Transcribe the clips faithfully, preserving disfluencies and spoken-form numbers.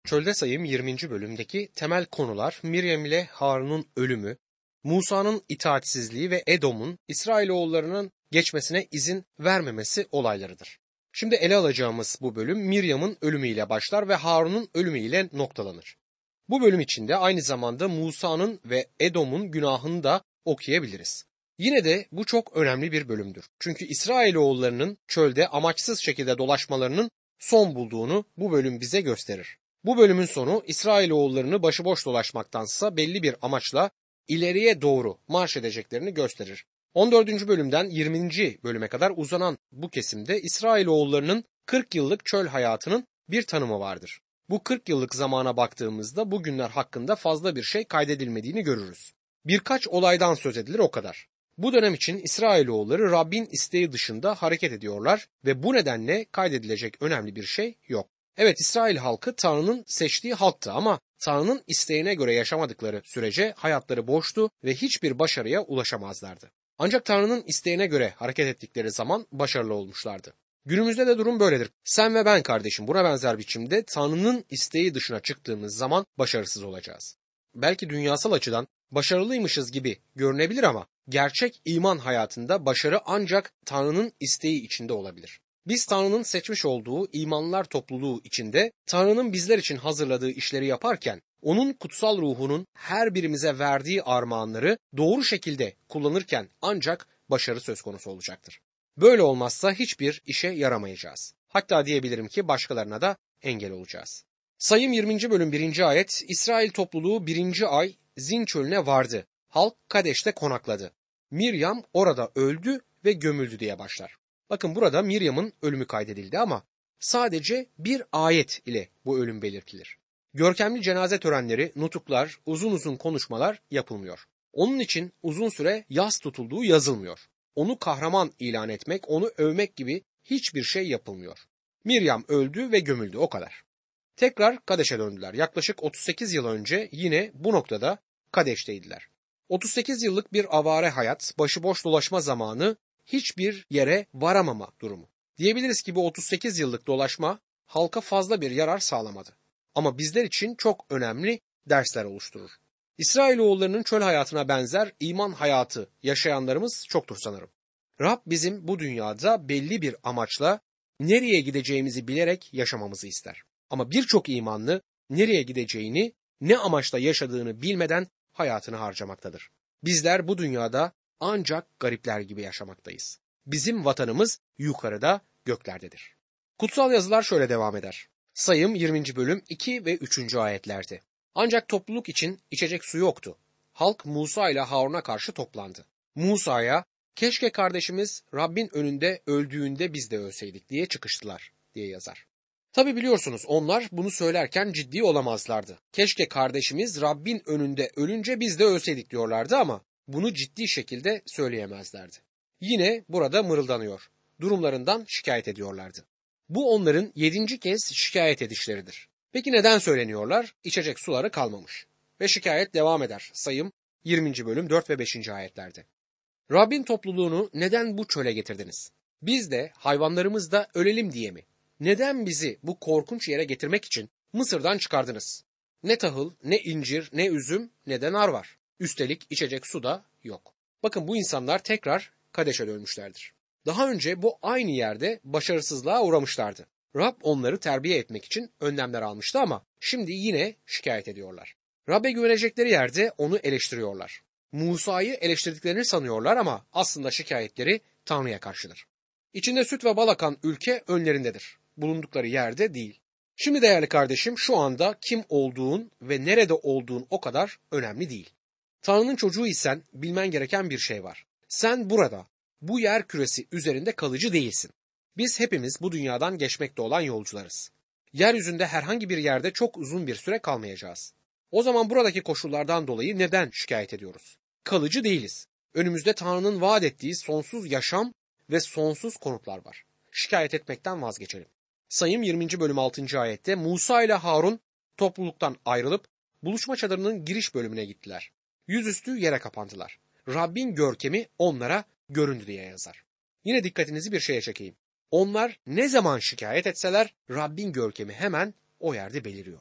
Çölde Sayım yirminci bölümdeki temel konular Miryam ile Harun'un ölümü, Musa'nın itaatsizliği ve Edom'un İsrailoğullarının geçmesine izin vermemesi olaylarıdır. Şimdi ele alacağımız bu bölüm Miryam'ın ölümüyle başlar ve Harun'un ölümüyle noktalanır. Bu bölüm içinde aynı zamanda Musa'nın ve Edom'un günahını da okuyabiliriz. Yine de bu çok önemli bir bölümdür. Çünkü İsrailoğullarının çölde amaçsız şekilde dolaşmalarının son bulduğunu bu bölüm bize gösterir. Bu bölümün sonu İsrailoğullarını başıboş dolaşmaktansa belli bir amaçla ileriye doğru marş edeceklerini gösterir. on dördüncü bölümden yirminci bölüme kadar uzanan bu kesimde İsrailoğullarının kırk yıllık çöl hayatının bir tanımı vardır. Bu kırk yıllık zamana baktığımızda bu günler hakkında fazla bir şey kaydedilmediğini görürüz. Birkaç olaydan söz edilir o kadar. Bu dönem için İsrailoğulları Rabbin isteği dışında hareket ediyorlar ve bu nedenle kaydedilecek önemli bir şey yok. Evet, İsrail halkı Tanrı'nın seçtiği halktı ama Tanrı'nın isteğine göre yaşamadıkları sürece hayatları boştu ve hiçbir başarıya ulaşamazlardı. Ancak Tanrı'nın isteğine göre hareket ettikleri zaman başarılı olmuşlardı. Günümüzde de durum böyledir. Sen ve ben kardeşim buna benzer biçimde Tanrı'nın isteği dışına çıktığımız zaman başarısız olacağız. Belki dünyasal açıdan başarılıymışız gibi görünebilir ama gerçek iman hayatında başarı ancak Tanrı'nın isteği içinde olabilir. Biz Tanrı'nın seçmiş olduğu imanlar topluluğu içinde Tanrı'nın bizler için hazırladığı işleri yaparken onun kutsal ruhunun her birimize verdiği armağanları doğru şekilde kullanırken ancak başarı söz konusu olacaktır. Böyle olmazsa hiçbir işe yaramayacağız. Hatta diyebilirim ki başkalarına da engel olacağız. Sayım yirminci bölüm birinci ayet, İsrail topluluğu birinci ay Zin çölüne vardı. Halk Kadeş'te konakladı. Miryam orada öldü ve gömüldü diye başlar. Bakın burada Miryam'ın ölümü kaydedildi ama sadece bir ayet ile bu ölüm belirtilir. Görkemli cenaze törenleri, nutuklar, uzun uzun konuşmalar yapılmıyor. Onun için uzun süre yas tutulduğu yazılmıyor. Onu kahraman ilan etmek, onu övmek gibi hiçbir şey yapılmıyor. Miryam öldü ve gömüldü, o kadar. Tekrar Kadeş'e döndüler. Yaklaşık otuz sekiz yıl önce yine bu noktada Kadeş'teydiler. otuz sekiz yıllık bir avare hayat, başıboş dolaşma zamanı, hiçbir yere varamama durumu. Diyebiliriz ki bu otuz sekiz yıllık dolaşma halka fazla bir yarar sağlamadı. Ama bizler için çok önemli dersler oluşturur. İsrailoğullarının çöl hayatına benzer iman hayatı yaşayanlarımız çoktur sanırım. Rab bizim bu dünyada belli bir amaçla nereye gideceğimizi bilerek yaşamamızı ister. Ama birçok imanlı nereye gideceğini, ne amaçla yaşadığını bilmeden hayatını harcamaktadır. Bizler bu dünyada ancak garipler gibi yaşamaktayız. Bizim vatanımız yukarıda, göklerdedir. Kutsal yazılar şöyle devam eder. Sayım yirminci bölüm iki ve üçüncü ayetlerde. Ancak topluluk için içecek su yoktu. Halk Musa ile Harun'a karşı toplandı. Musa'ya, keşke kardeşimiz Rabbin önünde öldüğünde biz de ölseydik diye çıkıştılar diye yazar. Tabi biliyorsunuz onlar bunu söylerken ciddi olamazlardı. Keşke kardeşimiz Rabbin önünde ölünce biz de ölseydik diyorlardı ama bunu ciddi şekilde söyleyemezlerdi. Yine burada mırıldanıyor. Durumlarından şikayet ediyorlardı. Bu onların yedinci kez şikayet edişleridir. Peki neden söyleniyorlar? İçecek suları kalmamış. Ve şikayet devam eder. Sayım yirminci bölüm dört ve beşinci ayetlerde. Rabbin topluluğunu neden bu çöle getirdiniz? Biz de hayvanlarımız da ölelim diye mi? Neden bizi bu korkunç yere getirmek için Mısır'dan çıkardınız? Ne tahıl, ne incir, ne üzüm, ne de nar var. Üstelik içecek su da yok. Bakın bu insanlar tekrar Kadeş'e dönmüşlerdir. Daha önce bu aynı yerde başarısızlığa uğramışlardı. Rab onları terbiye etmek için önlemler almıştı ama şimdi yine şikayet ediyorlar. Rab'be güvenecekleri yerde onu eleştiriyorlar. Musa'yı eleştirdiklerini sanıyorlar ama aslında şikayetleri Tanrı'ya karşıdır. İçinde süt ve bal akan ülke önlerindedir. Bulundukları yerde değil. Şimdi değerli kardeşim, şu anda kim olduğun ve nerede olduğun o kadar önemli değil. Tanrı'nın çocuğuysan bilmen gereken bir şey var. Sen burada, bu yer küresi üzerinde kalıcı değilsin. Biz hepimiz bu dünyadan geçmekte olan yolcularız. Yeryüzünde herhangi bir yerde çok uzun bir süre kalmayacağız. O zaman buradaki koşullardan dolayı neden şikayet ediyoruz? Kalıcı değiliz. Önümüzde Tanrı'nın vaat ettiği sonsuz yaşam ve sonsuz konutlar var. Şikayet etmekten vazgeçelim. Sayım yirminci bölüm altıncı ayette Musa ile Harun topluluktan ayrılıp buluşma çadırının giriş bölümüne gittiler. Yüzüstü yere kapandılar. Rabbin görkemi onlara göründü diye yazar. Yine dikkatinizi bir şeye çekeyim. Onlar ne zaman şikayet etseler Rabbin görkemi hemen o yerde beliriyor.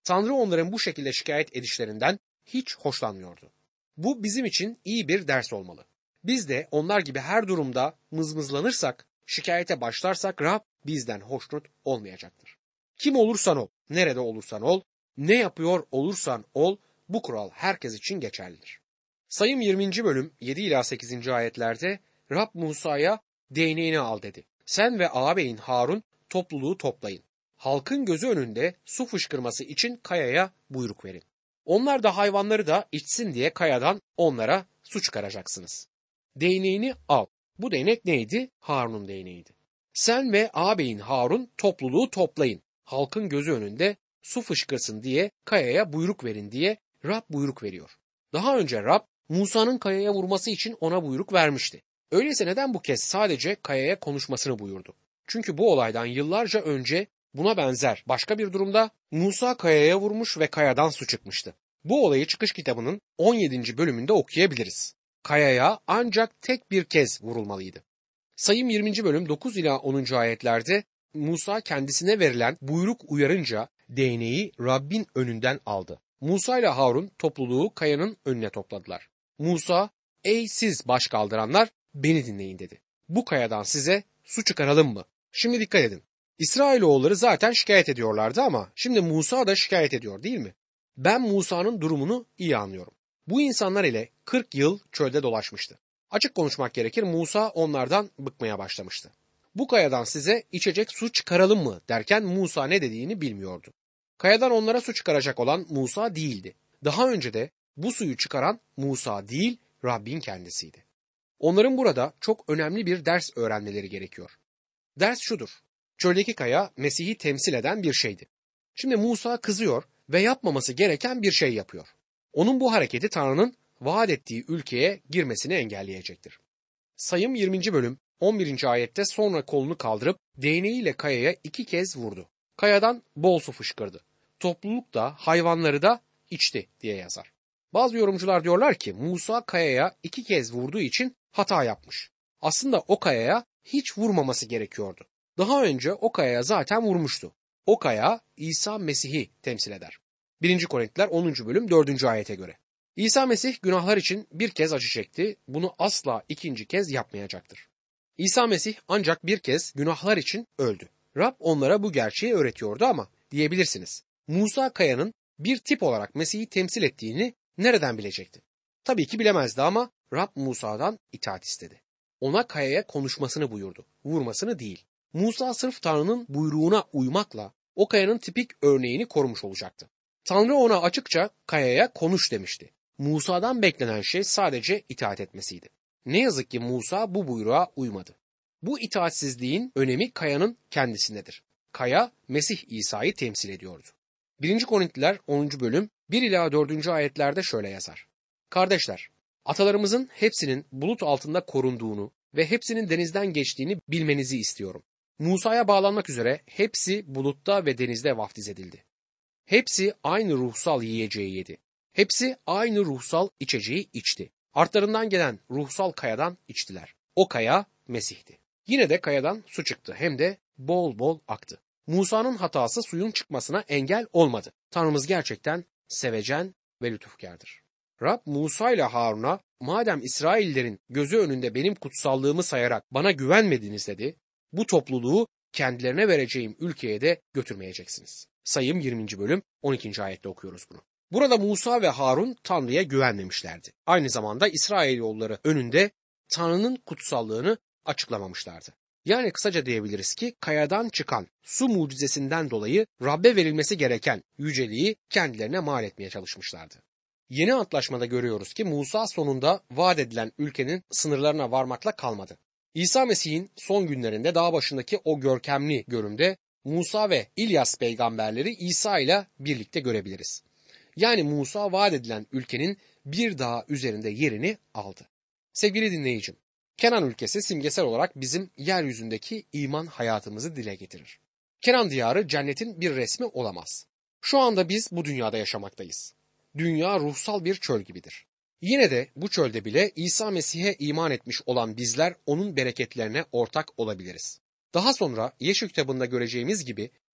Tanrı onların bu şekilde şikayet edişlerinden hiç hoşlanmıyordu. Bu bizim için iyi bir ders olmalı. Biz de onlar gibi her durumda mızmızlanırsak, şikayete başlarsak Rab bizden hoşnut olmayacaktır. Kim olursan ol, nerede olursan ol, ne yapıyor olursan ol, bu kural herkes için geçerlidir. Sayım yirminci bölüm yedi ila sekizinci ayetlerde Rab Musa'ya değneğini al dedi. Sen ve ağabeyin Harun topluluğu toplayın. Halkın gözü önünde su fışkırması için kayaya buyruk verin. Onlar da hayvanları da içsin diye kayadan onlara su çıkaracaksınız. Değneğini al. Bu değnek neydi? Harun'un değneğiydi. Sen ve ağabeyin Harun topluluğu toplayın. Halkın gözü önünde su fışkırsın diye kayaya buyruk verin diye Rab buyruk veriyor. Daha önce Rab Musa'nın kayaya vurması için ona buyruk vermişti. Öyleyse neden bu kez sadece kayaya konuşmasını buyurdu? Çünkü bu olaydan yıllarca önce buna benzer başka bir durumda Musa kayaya vurmuş ve kayadan su çıkmıştı. Bu olayı Çıkış kitabının on yedinci bölümünde okuyabiliriz. Kayaya ancak tek bir kez vurulmalıydı. Sayım yirminci bölüm dokuz ila onuncu ayetlerde Musa kendisine verilen buyruk uyarınca değneği Rabbin önünden aldı. Musa ile Harun topluluğu kayanın önüne topladılar. Musa, ey siz baş kaldıranlar beni dinleyin dedi. Bu kayadan size su çıkaralım mı? Şimdi dikkat edin. İsrailoğulları zaten şikayet ediyorlardı ama şimdi Musa da şikayet ediyor değil mi? Ben Musa'nın durumunu iyi anlıyorum. Bu insanlar ile kırk yıl çölde dolaşmıştı. Açık konuşmak gerekir, Musa onlardan bıkmaya başlamıştı. Bu kayadan size içecek su çıkaralım mı derken Musa ne dediğini bilmiyordu. Kayadan onlara su çıkaracak olan Musa değildi. Daha önce de bu suyu çıkaran Musa değil, Rabbin kendisiydi. Onların burada çok önemli bir ders öğrenmeleri gerekiyor. Ders şudur. Çöldeki kaya Mesih'i temsil eden bir şeydi. Şimdi Musa kızıyor ve yapmaması gereken bir şey yapıyor. Onun bu hareketi Tanrı'nın vaat ettiği ülkeye girmesini engelleyecektir. Sayım yirminci bölüm on birinci ayette sonra kolunu kaldırıp değneğiyle kayaya iki kez vurdu. Kayadan bol su fışkırdı. Topluluk da hayvanları da içti diye yazar. Bazı yorumcular diyorlar ki Musa kayaya iki kez vurduğu için hata yapmış. Aslında o kayaya hiç vurmaması gerekiyordu. Daha önce o kayaya zaten vurmuştu. O kaya İsa Mesih'i temsil eder. birinci Korintiler onuncu bölüm dördüncü ayete göre. İsa Mesih günahlar için bir kez acı çekti, bunu asla ikinci kez yapmayacaktır. İsa Mesih ancak bir kez günahlar için öldü. Rab onlara bu gerçeği öğretiyordu ama diyebilirsiniz, Musa kayanın bir tip olarak Mesih'i temsil ettiğini nereden bilecekti? Tabii ki bilemezdi ama Rab Musa'dan itaat istedi. Ona kayaya konuşmasını buyurdu, vurmasını değil. Musa sırf Tanrı'nın buyruğuna uymakla o kayanın tipik örneğini korumuş olacaktı. Tanrı ona açıkça kayaya konuş demişti. Musa'dan beklenen şey sadece itaat etmesiydi. Ne yazık ki Musa bu buyruğa uymadı. Bu itaatsizliğin önemi kayanın kendisindedir. Kaya Mesih İsa'yı temsil ediyordu. birinci Korintiler onuncu bölüm bir ila dördüncü ayetlerde şöyle yazar. Kardeşler, atalarımızın hepsinin bulut altında korunduğunu ve hepsinin denizden geçtiğini bilmenizi istiyorum. Musa'ya bağlanmak üzere hepsi bulutta ve denizde vaftiz edildi. Hepsi aynı ruhsal yiyeceği yedi. Hepsi aynı ruhsal içeceği içti. Artlarından gelen ruhsal kayadan içtiler. O kaya Mesih'ti. Yine de kayadan su çıktı, hem de bol bol aktı. Musa'nın hatası suyun çıkmasına engel olmadı. Tanrımız gerçekten sevecen ve lütufkardır. Rab Musa ile Harun'a madem İsraillerin gözü önünde benim kutsallığımı sayarak bana güvenmediniz dedi, bu topluluğu kendilerine vereceğim ülkeye de götürmeyeceksiniz. Sayım yirminci bölüm on ikinci ayette okuyoruz bunu. Burada Musa ve Harun Tanrı'ya güvenmemişlerdi. Aynı zamanda İsrailoğulları önünde Tanrı'nın kutsallığını açıklamamışlardı. Yani kısaca diyebiliriz ki kayadan çıkan su mucizesinden dolayı Rab'be verilmesi gereken yüceliği kendilerine mal etmeye çalışmışlardı. Yeni antlaşmada görüyoruz ki Musa sonunda vaat edilen ülkenin sınırlarına varmakla kalmadı. İsa Mesih'in son günlerinde dağ başındaki o görkemli görümde Musa ve İlyas peygamberleri İsa ile birlikte görebiliriz. Yani Musa vaat edilen ülkenin bir dağ üzerinde yerini aldı. Sevgili dinleyicim, Kenan ülkesi simgesel olarak bizim yeryüzündeki iman hayatımızı dile getirir. Kenan diyarı cennetin bir resmi olamaz. Şu anda biz bu dünyada yaşamaktayız. Dünya ruhsal bir çöl gibidir. Yine de bu çölde bile İsa Mesih'e iman etmiş olan bizler onun bereketlerine ortak olabiliriz. Daha sonra Yeşil kitabında göreceğimiz gibi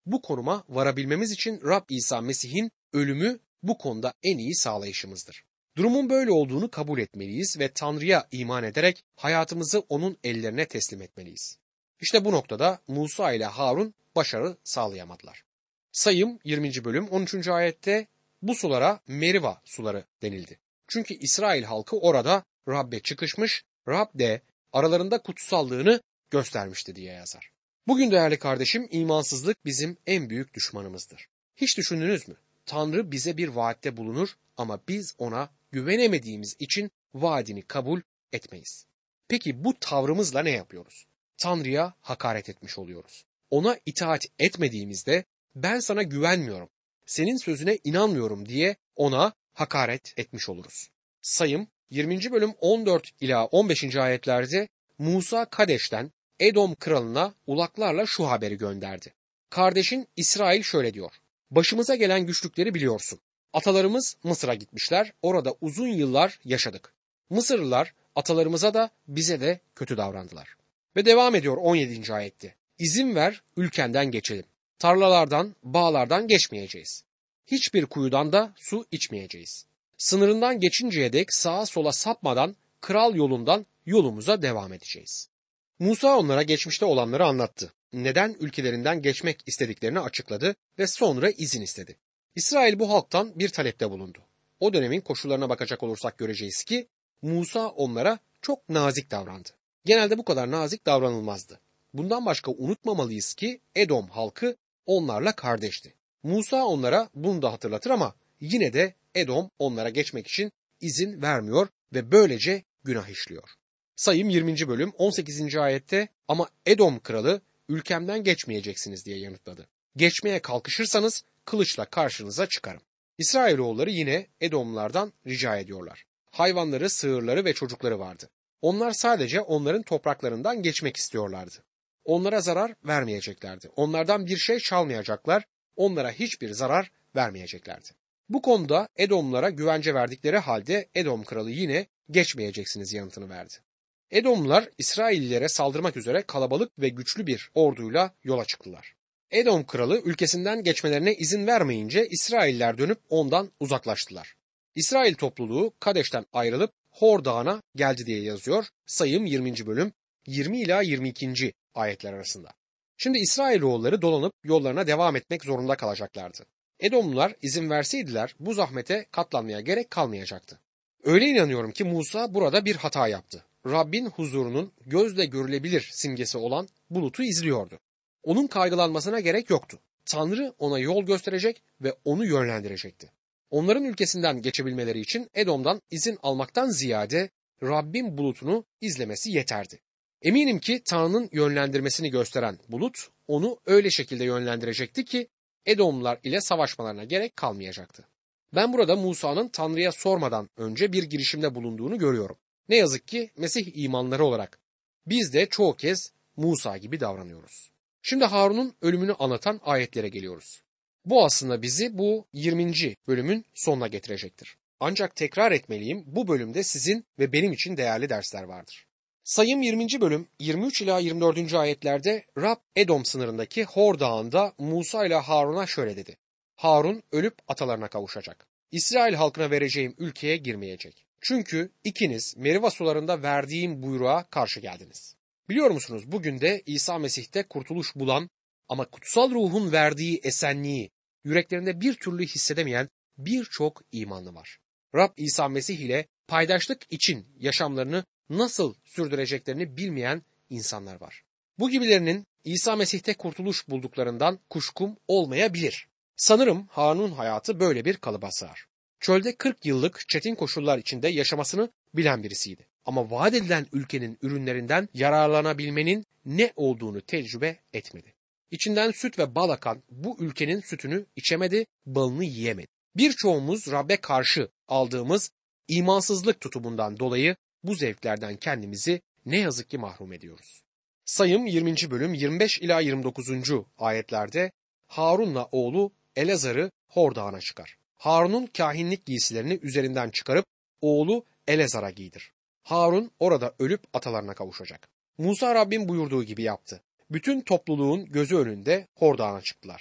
Bu konuma varabilmemiz için Rab İsa Mesih'in ölümü bu konuda en iyi sağlayışımızdır. Durumun böyle olduğunu kabul etmeliyiz ve Tanrı'ya iman ederek hayatımızı onun ellerine teslim etmeliyiz. İşte bu noktada Musa ile Harun başarı sağlayamadılar. Sayım yirminci bölüm on üçüncü ayette bu sulara Meriva suları denildi. Çünkü İsrail halkı orada Rab'be çıkışmış, Rab de aralarında kutsallığını göstermişti diye yazar. Bugün değerli kardeşim, imansızlık bizim en büyük düşmanımızdır. Hiç düşündünüz mü? Tanrı bize bir vaatte bulunur ama biz ona güvenemediğimiz için vaadini kabul etmeyiz. Peki bu tavrımızla ne yapıyoruz? Tanrı'ya hakaret etmiş oluyoruz. Ona itaat etmediğimizde ben sana güvenmiyorum, senin sözüne inanmıyorum diye ona hakaret etmiş oluruz. Sayım yirminci bölüm on dört ila on beşinci ayetlerde Musa Kadeş'ten Edom kralına ulaklarla şu haberi gönderdi. Kardeşin İsrail şöyle diyor. Başımıza gelen güçlükleri biliyorsun. Atalarımız Mısır'a gitmişler, orada uzun yıllar yaşadık. Mısırlılar atalarımıza da bize de kötü davrandılar. Ve devam ediyor on yedinci ayette. İzin ver ülkenden geçelim. Tarlalardan, bağlardan geçmeyeceğiz. Hiçbir kuyudan da su içmeyeceğiz. Sınırından geçinceye dek sağa sola sapmadan kral yolundan yolumuza devam edeceğiz. Musa onlara geçmişte olanları anlattı. Neden ülkelerinden geçmek istediklerini açıkladı ve sonra izin istedi. İsrail bu halktan bir talepte bulundu. O dönemin koşullarına bakacak olursak göreceğiz ki Musa onlara çok nazik davrandı. Genelde bu kadar nazik davranılmazdı. Bundan başka unutmamalıyız ki Edom halkı onlarla kardeşti. Musa onlara bunu da hatırlatır ama yine de Edom onlara geçmek için izin vermiyor ve böylece günah işliyor. Sayım yirminci bölüm on sekizinci ayette ama Edom kralı ülkemden geçmeyeceksiniz diye yanıtladı. Geçmeye kalkışırsanız kılıçla karşınıza çıkarım. İsrailoğulları yine Edomlardan rica ediyorlar. Hayvanları, sığırları ve çocukları vardı. Onlar sadece onların topraklarından geçmek istiyorlardı. Onlara zarar vermeyeceklerdi. Onlardan bir şey çalmayacaklar, onlara hiçbir zarar vermeyeceklerdi. Bu konuda Edomlara güvence verdikleri halde Edom kralı yine geçmeyeceksiniz yanıtını verdi. Edomlular İsraillilere saldırmak üzere kalabalık ve güçlü bir orduyla yola çıktılar. Edom kralı ülkesinden geçmelerine izin vermeyince İsrailler dönüp ondan uzaklaştılar. İsrail topluluğu Kadeş'ten ayrılıp Hor Dağı'na geldi diye yazıyor Sayım yirminci bölüm yirmi ila yirmi ikinci ayetler arasında. Şimdi İsrailoğulları dolanıp yollarına devam etmek zorunda kalacaklardı. Edomlular izin verseydiler bu zahmete katlanmaya gerek kalmayacaktı. Öyle inanıyorum ki Musa burada bir hata yaptı. Rabbin huzurunun gözle görülebilir simgesi olan bulutu izliyordu. Onun kaygılanmasına gerek yoktu. Tanrı ona yol gösterecek ve onu yönlendirecekti. Onların ülkesinden geçebilmeleri için Edom'dan izin almaktan ziyade Rabbin bulutunu izlemesi yeterdi. Eminim ki Tanrı'nın yönlendirmesini gösteren bulut onu öyle şekilde yönlendirecekti ki Edomlular ile savaşmalarına gerek kalmayacaktı. Ben burada Musa'nın Tanrı'ya sormadan önce bir girişimde bulunduğunu görüyorum. Ne yazık ki Mesih imanları olarak biz de çoğu kez Musa gibi davranıyoruz. Şimdi Harun'un ölümünü anlatan ayetlere geliyoruz. Bu aslında bizi bu yirminci bölümün sonuna getirecektir. Ancak tekrar etmeliyim, bu bölümde sizin ve benim için değerli dersler vardır. Sayım yirminci bölüm yirmi üç ila yirmi dördüncü ayetlerde Rab Edom sınırındaki Hor Dağı'nda Musa ile Harun'a şöyle dedi. Harun ölüp atalarına kavuşacak. İsrail halkına vereceğim ülkeye girmeyecek. Çünkü ikiniz Meriva sularında verdiğim buyruğa karşı geldiniz. Biliyor musunuz bugün de İsa Mesih'te kurtuluş bulan ama kutsal ruhun verdiği esenliği yüreklerinde bir türlü hissedemeyen birçok imanlı var. Rab İsa Mesih ile paydaşlık için yaşamlarını nasıl sürdüreceklerini bilmeyen insanlar var. Bu gibilerinin İsa Mesih'te kurtuluş bulduklarından kuşkum olmayabilir. Sanırım Harun'un hayatı böyle bir kalıba sığar. Çölde kırk yıllık çetin koşullar içinde yaşamasını bilen birisiydi. Ama vaat edilen ülkenin ürünlerinden yararlanabilmenin ne olduğunu tecrübe etmedi. İçinden süt ve bal akan bu ülkenin sütünü içemedi, balını yiyemedi. Birçoğumuz Rab'be karşı aldığımız imansızlık tutumundan dolayı bu zevklerden kendimizi ne yazık ki mahrum ediyoruz. Sayım yirminci bölüm yirmi beş ila yirmi dokuzuncu ayetlerde Harun'la oğlu Elazar'ı Hor Dağı'na çıkar. Harun'un kahinlik giysilerini üzerinden çıkarıp oğlu Elazar'a giydir. Harun orada ölüp atalarına kavuşacak. Musa Rabbin buyurduğu gibi yaptı. Bütün topluluğun gözü önünde Hor Dağı'na çıktılar.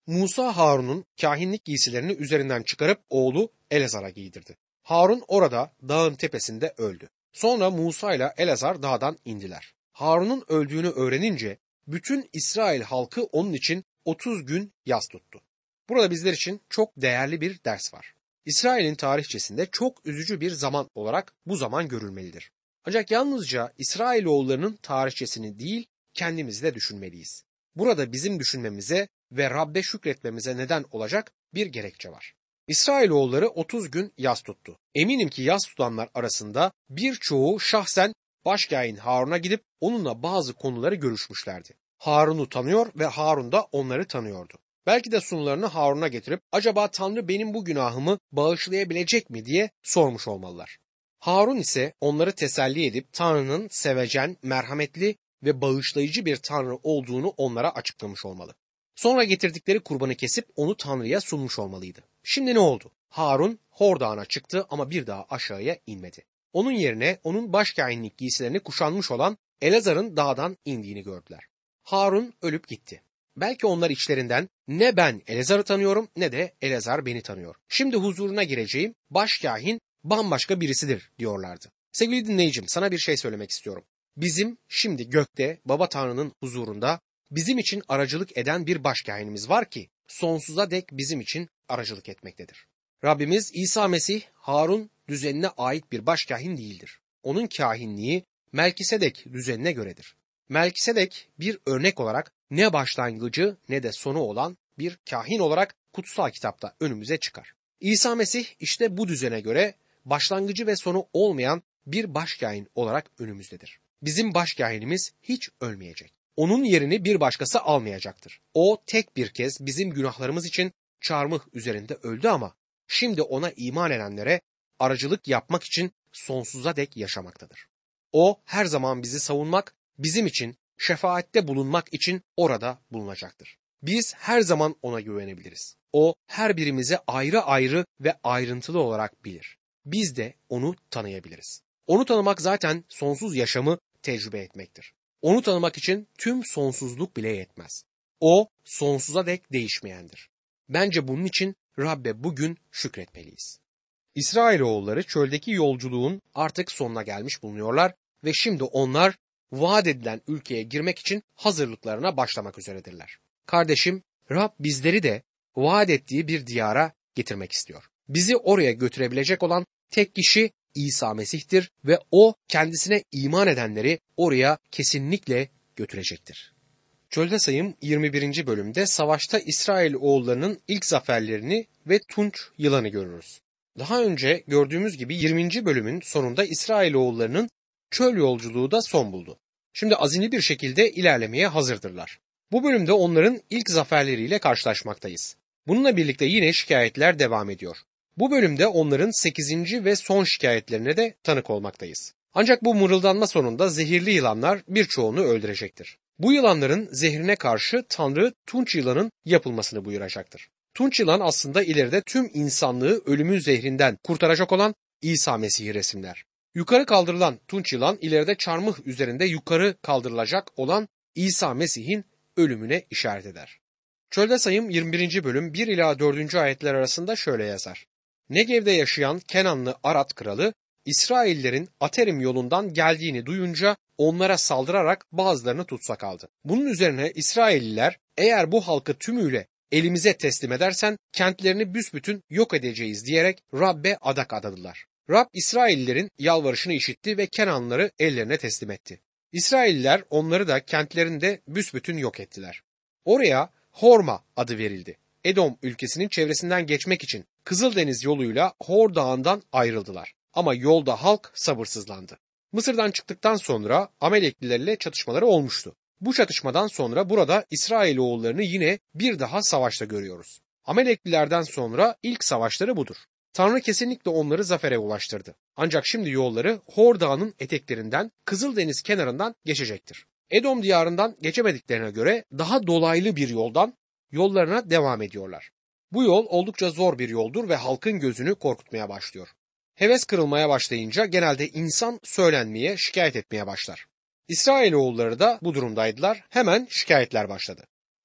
Musa Harun'un kahinlik giysilerini üzerinden çıkarıp oğlu Elazar'a giydirdi. Harun orada dağın tepesinde öldü. Sonra Musa ile Elazar dağdan indiler. Harun'un öldüğünü öğrenince bütün İsrail halkı onun için otuz gün yas tuttu. Burada bizler için çok değerli bir ders var. İsrail'in tarihçesinde çok üzücü bir zaman olarak bu zaman görülmelidir. Ancak yalnızca İsrailoğullarının tarihçesini değil, kendimizi de düşünmeliyiz. Burada bizim düşünmemize ve Rabbe şükretmemize neden olacak bir gerekçe var. İsrailoğulları otuz gün yas tuttu. Eminim ki yas tutanlar arasında birçoğu şahsen başkâhin Harun'a gidip onunla bazı konuları görüşmüşlerdi. Harun'u tanıyor ve Harun da onları tanıyordu. Belki de sunularını Harun'a getirip acaba Tanrı benim bu günahımı bağışlayabilecek mi diye sormuş olmalılar. Harun ise onları teselli edip Tanrı'nın sevecen, merhametli ve bağışlayıcı bir Tanrı olduğunu onlara açıklamış olmalı. Sonra getirdikleri kurbanı kesip onu Tanrı'ya sunmuş olmalıydı. Şimdi ne oldu? Harun Hor Dağı'na çıktı ama bir daha aşağıya inmedi. Onun yerine onun başkâhinlik giysilerini kuşanmış olan Elazar'ın dağdan indiğini gördüler. Harun ölüp gitti. Belki onlar içlerinden ne ben Elazar'ı tanıyorum ne de Elazar beni tanıyor. Şimdi huzuruna gireceğim başkâhin bambaşka birisidir diyorlardı. Sevgili dinleyicim, sana bir şey söylemek istiyorum. Bizim şimdi gökte Baba Tanrı'nın huzurunda bizim için aracılık eden bir başkâhinimiz var ki sonsuza dek bizim için aracılık etmektedir. Rabbimiz İsa Mesih Harun düzenine ait bir başkâhin değildir. Onun kâhinliği Melkisedek düzenine göredir. Melkisedek bir örnek olarak ne başlangıcı ne de sonu olan bir kâhin olarak kutsal kitapta önümüze çıkar. İsa Mesih işte bu düzene göre başlangıcı ve sonu olmayan bir başkâhin olarak önümüzdedir. Bizim başkâhinimiz hiç ölmeyecek. Onun yerini bir başkası almayacaktır. O tek bir kez bizim günahlarımız için çarmıh üzerinde öldü ama şimdi ona iman edenlere aracılık yapmak için sonsuza dek yaşamaktadır. O her zaman bizi savunmak, bizim için şefaatte bulunmak için orada bulunacaktır. Biz her zaman ona güvenebiliriz. O her birimizi ayrı ayrı ve ayrıntılı olarak bilir. Biz de onu tanıyabiliriz. Onu tanımak zaten sonsuz yaşamı tecrübe etmektir. Onu tanımak için tüm sonsuzluk bile yetmez. O sonsuza dek değişmeyendir. Bence bunun için Rabbe bugün şükretmeliyiz. İsrailoğulları çöldeki yolculuğun artık sonuna gelmiş bulunuyorlar ve şimdi onlar vaat edilen ülkeye girmek için hazırlıklarına başlamak üzeredirler. Kardeşim, Rab bizleri de vaat ettiği bir diyara getirmek istiyor. Bizi oraya götürebilecek olan tek kişi İsa Mesih'tir ve o kendisine iman edenleri oraya kesinlikle götürecektir. Çölde Sayım yirmi birinci bölümde savaşta İsrailoğullarının ilk zaferlerini ve tunç yılanı görürüz. Daha önce gördüğümüz gibi yirminci bölümün sonunda İsrailoğullarının çöl yolculuğu da son buldu. Şimdi azimli bir şekilde ilerlemeye hazırdırlar. Bu bölümde onların ilk zaferleriyle karşılaşmaktayız. Bununla birlikte yine şikayetler devam ediyor. Bu bölümde onların sekizinci ve son şikayetlerine de tanık olmaktayız. Ancak bu mırıldanma sonunda zehirli yılanlar birçoğunu öldürecektir. Bu yılanların zehrine karşı Tanrı tunç yılanın yapılmasını buyuracaktır. Tunç yılan aslında ileride tüm insanlığı ölümün zehrinden kurtaracak olan İsa Mesih'i resimler. Yukarı kaldırılan tunç yılan ileride çarmıh üzerinde yukarı kaldırılacak olan İsa Mesih'in ölümüne işaret eder. Çölde Sayım yirmi birinci bölüm bir ila dördüncü ayetler arasında şöyle yazar. Negev'de yaşayan Kenanlı Arat kralı İsraillerin Aterim yolundan geldiğini duyunca onlara saldırarak bazılarını tutsak aldı. Bunun üzerine İsrailliler eğer bu halkı tümüyle elimize teslim edersen kentlerini büsbütün yok edeceğiz diyerek Rabbe adak adadılar. Rab İsraillilerin yalvarışını işitti ve Kenanlıları ellerine teslim etti. İsrailliler onları da kentlerinde büsbütün yok ettiler. Oraya Horma adı verildi. Edom ülkesinin çevresinden geçmek için Kızıldeniz yoluyla Hor Dağı'ndan ayrıldılar. Ama yolda halk sabırsızlandı. Mısır'dan çıktıktan sonra Ameleklilerle çatışmaları olmuştu. Bu çatışmadan sonra burada İsrailoğullarını yine bir daha savaşta görüyoruz. Ameleklilerden sonra ilk savaşları budur. Tanrı kesinlikle onları zafere ulaştırdı. Ancak şimdi yolları Hor Dağı'nın eteklerinden Kızıldeniz kenarından geçecektir. Edom diyarından geçemediklerine göre daha dolaylı bir yoldan yollarına devam ediyorlar. Bu yol oldukça zor bir yoldur ve halkın gözünü korkutmaya başlıyor. Heves kırılmaya başlayınca genelde insan söylenmeye, şikayet etmeye başlar. İsrailoğulları da bu durumdaydılar. Hemen şikayetler başladı.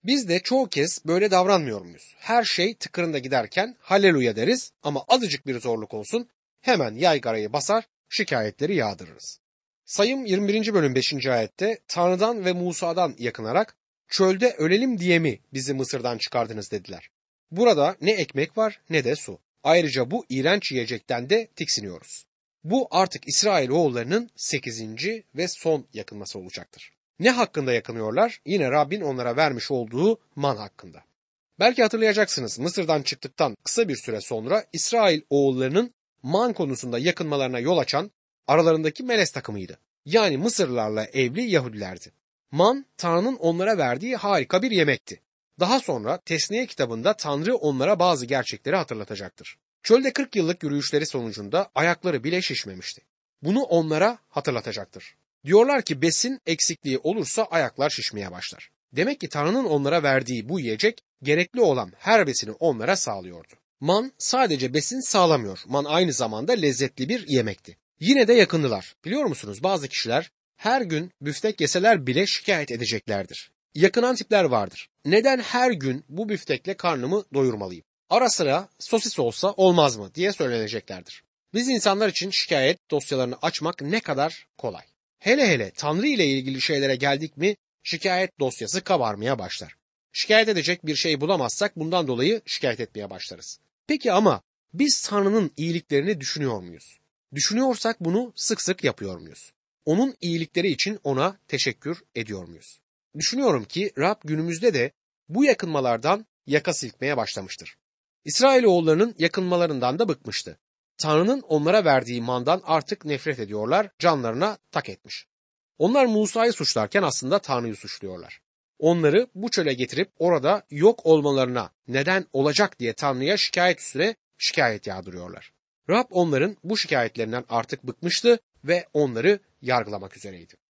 Biz de çoğu kez böyle davranmıyor muyuz? Her şey tıkırında giderken haleluya deriz ama azıcık bir zorluk olsun hemen yaygarayı basar, şikayetleri yağdırırız. Sayım yirmi birinci bölüm beşinci ayette Tanrı'dan ve Musa'dan yakınarak çölde ölelim diye mi bizi Mısır'dan çıkardınız dediler. Burada ne ekmek var ne de su. Ayrıca bu iğrenç yiyecekten de tiksiniyoruz. Bu artık İsrailoğullarının sekizinci ve son yakınması olacaktır. Ne hakkında yakınıyorlar? Yine Rabbin onlara vermiş olduğu man hakkında. Belki hatırlayacaksınız, Mısır'dan çıktıktan kısa bir süre sonra İsrail oğullarının man konusunda yakınmalarına yol açan aralarındaki melez takımıydı. Yani Mısırlılarla evli Yahudilerdi. Man, Tanrı'nın onlara verdiği harika bir yemekti. Daha sonra Tesniye kitabında Tanrı onlara bazı gerçekleri hatırlatacaktır. Çölde kırk yıllık yürüyüşleri sonucunda ayakları bile şişmemişti. Bunu onlara hatırlatacaktır. Diyorlar ki besin eksikliği olursa ayaklar şişmeye başlar. Demek ki Tanrı'nın onlara verdiği bu yiyecek gerekli olan her besini onlara sağlıyordu. Man sadece besin sağlamıyor. Man aynı zamanda lezzetli bir yemekti. Yine de yakındılar. Biliyor musunuz, bazı kişiler her gün büftek yeseler bile şikayet edeceklerdir. Yakınan tipler vardır. Neden her gün bu büftekle karnımı doyurmalıyım? Ara sıra sosis olsa olmaz mı diye söyleneceklerdir. Biz insanlar için şikayet dosyalarını açmak ne kadar kolay. Hele hele Tanrı ile ilgili şeylere geldik mi şikayet dosyası kabarmaya başlar. Şikayet edecek bir şey bulamazsak bundan dolayı şikayet etmeye başlarız. Peki ama biz Tanrı'nın iyiliklerini düşünüyor muyuz? Düşünüyorsak bunu sık sık yapıyor muyuz? Onun iyilikleri için ona teşekkür ediyor muyuz? Düşünüyorum ki Rab günümüzde de bu yakınmalardan yaka silkmeye başlamıştır. İsrailoğullarının yakınmalarından da bıkmıştı. Tanrı'nın onlara verdiği mandan artık nefret ediyorlar, canlarına tak etmiş. Onlar Musa'yı suçlarken aslında Tanrı'yı suçluyorlar. Onları bu çöle getirip orada yok olmalarına neden olacak diye Tanrı'ya şikayet üstüne şikayet yağdırıyorlar. Rab onların bu şikayetlerinden artık bıkmıştı ve onları yargılamak üzereydi.